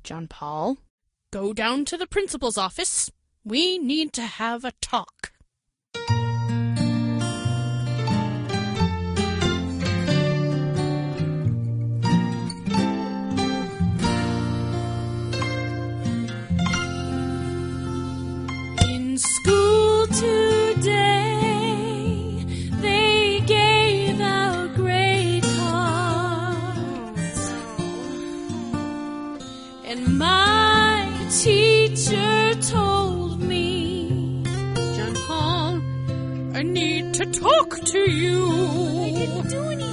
John Paul, go down to the principal's office. We need to have a talk. In school today, they gave out grade cards, and my teacher told me, John Paul, I need to talk to you.